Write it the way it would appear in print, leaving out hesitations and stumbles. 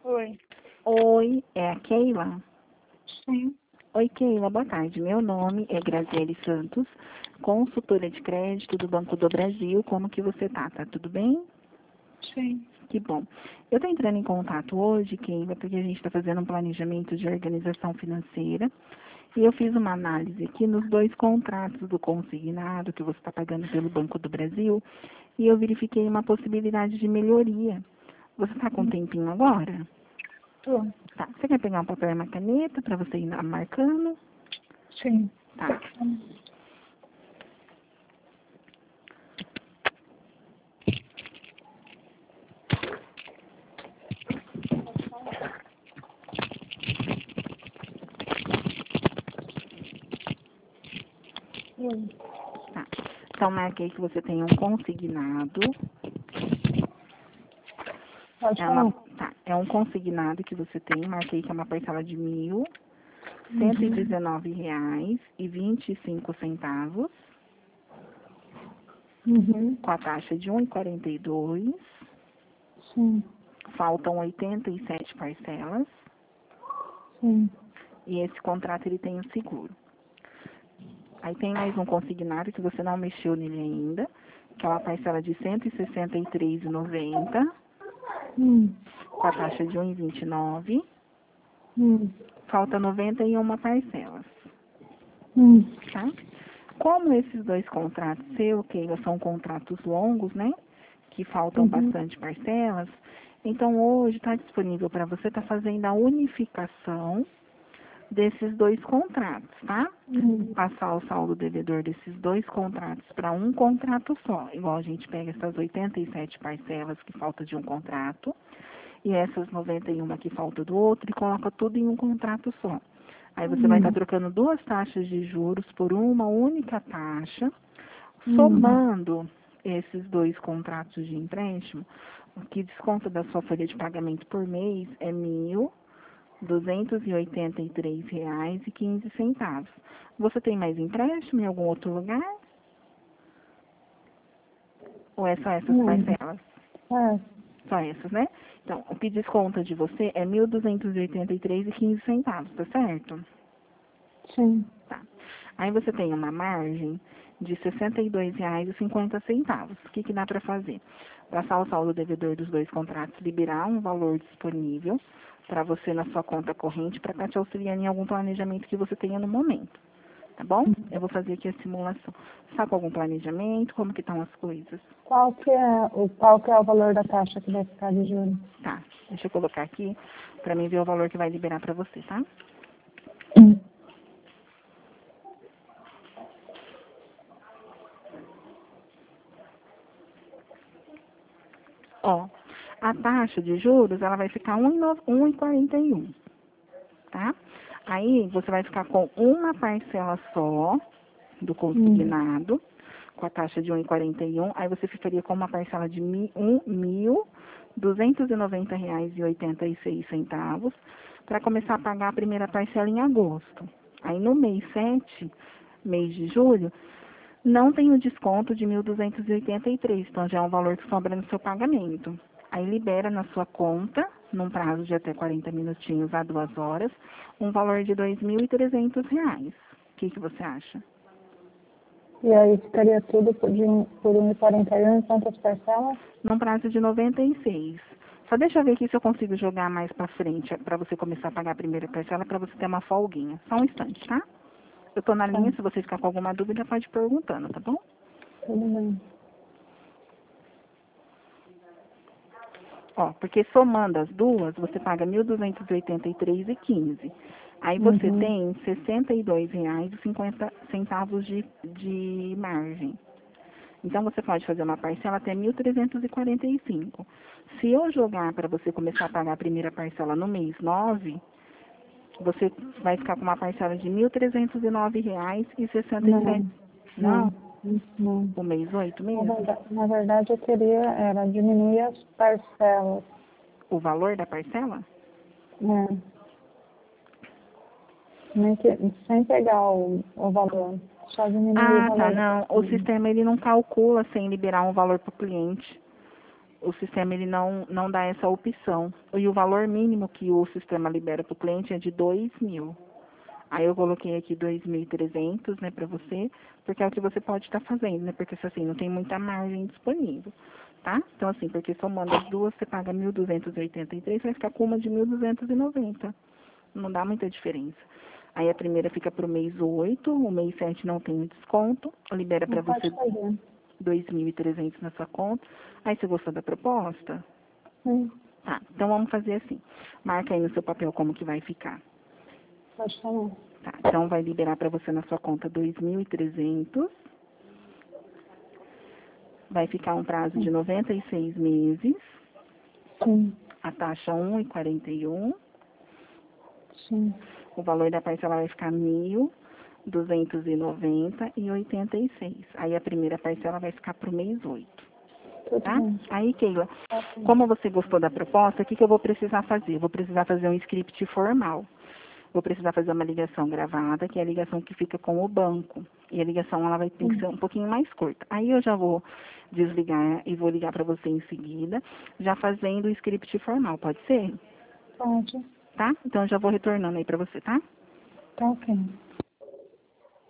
Oi. Oi, é a Keila? Sim. Oi, Keila, boa tarde. Meu nome é Graziele Santos, consultora de crédito do Banco do Brasil. Como que você tá? Tá tudo bem? Sim. Que bom. Eu estou entrando em contato hoje, Keila, porque a gente está fazendo um planejamento de organização financeira e eu fiz uma análise aqui nos dois contratos do consignado que você está pagando pelo Banco do Brasil e eu verifiquei uma possibilidade de melhoria. Você está com um tempinho agora? Tô. Tá. Você quer pegar um papel e uma caneta para você ir marcando? Sim. Tá. Oi. Tá. Então, marquei que você tem um consignado. Pode falar. É um consignado que você tem. Marquei que é uma parcela de Uhum. R$ 119,25, Uhum. com a taxa de 1,42. Sim. Faltam 87 parcelas. Sim. E esse contrato ele tem o seguro. Aí tem mais um consignado que você não mexeu nele ainda, que é uma parcela de R$ 163,90, Hum. com a taxa de 1,29. Hum. Falta 91 parcelas, Hum. tá? Como esses dois contratos seu, Keila, são contratos longos, né? Que faltam Uhum. bastante parcelas, então hoje está disponível para você estar fazendo a unificação desses dois contratos, tá? Hum. Passar o saldo devedor desses dois contratos para um contrato só. Igual a gente pega essas 87 parcelas que falta de um contrato e essas 91 que falta do outro e coloca tudo em um contrato só. Aí você vai estar Hum. trocando duas taxas de juros por uma única taxa, Hum. somando esses dois contratos de empréstimo, o que desconta da sua folha de pagamento por mês é R$ 1.283,15. Você tem mais empréstimo em algum outro lugar? Ou é só essas Não. parcelas? É. Só essas, né? Então, o que desconta de você é R$ 1.283,15, tá certo? Sim. Tá. Aí você tem uma margem de R$ 62,50. O que dá para fazer? Passar o saldo devedor dos dois contratos, liberar um valor disponível para você na sua conta corrente para estar te auxiliando em algum planejamento que você tenha no momento. Tá bom? Eu vou fazer aqui a simulação. Está com algum planejamento? Como que estão as coisas? Qual que é o valor da taxa que vai ficar de juros? Tá. Deixa eu colocar aqui para mim ver o valor que vai liberar para você, tá? Hum. Ó, a taxa de juros, ela vai ficar 1,41, tá? Aí você vai ficar com uma parcela só do Hum. consignado, com a taxa de 1,41, aí você ficaria com uma parcela de R$ 1.290,86 para começar a pagar a primeira parcela em agosto. Aí no mês 7, mês de julho, não tem o desconto de 1.283, então já é um valor que sobra no seu pagamento. Aí libera na sua conta, num prazo de até 40 minutinhos a 2 horas, um valor de R$ 2.300. O que você acha? E aí ficaria tudo por 1,41 em quantas parcelas? Num prazo de 96. Só deixa eu ver aqui se eu consigo jogar mais pra frente, para você começar a pagar a primeira parcela, para você ter uma folguinha. Só um instante, tá? Eu tô na Tá. linha, se você ficar com alguma dúvida, pode ir perguntando, tá bom? Tudo bem. Ó, porque somando as duas, você paga R$ 1.283,15. Aí você Uhum. tem R$ 62,50 de margem. Então você pode fazer uma parcela até 1.345. Se eu jogar para você começar a pagar a primeira parcela no mês 9, você vai ficar com uma parcela de R$ 1.309,67. Não. Não? Não. Não. O mês 8 Na mesmo? verdade, na verdade, eu queria era diminuir as parcelas, O valor da parcela? né? Nem que, sem pegar o valor, só diminuir o Ah, tá. valor da Não, o parcela. sistema ele não calcula sem liberar um valor para o cliente. o sistema ele não dá essa opção. E o valor mínimo que o sistema libera para o cliente é de 2.000. Aí eu coloquei aqui 2.300, né, para você, porque é o que você pode estar fazendo, né, porque assim, não tem muita margem disponível, tá? Então assim, porque somando as duas, você paga 1.283, vai ficar com uma de 1.290. Não dá muita diferença. Aí a primeira fica para o mês 8, o mês 7 não tem desconto, libera para Não pode você fazer. 2.300 na sua conta. Aí você gostou da proposta? Tá, então vamos fazer assim. Marca aí no seu papel como que vai ficar. Pode falar. Tá, então vai liberar para você na sua conta 2.300. Vai ficar um prazo de 96 meses. Sim, A taxa 1,41. sim. O valor da parcela vai ficar 1.290,86. Aí a primeira parcela vai ficar para o mês 8. Tudo Tá? bem. Aí, Keila, Ok. como você gostou da proposta, o que eu vou precisar fazer? Eu vou precisar fazer um script formal. Vou precisar fazer uma ligação gravada, que é a ligação que fica com o banco. E a ligação ela vai ter que ser um pouquinho mais curta. Aí eu já vou desligar e vou ligar para você em seguida, já fazendo o script formal, pode ser? Pode. Tá? Então eu já vou retornando aí para você, tá? Tá ok.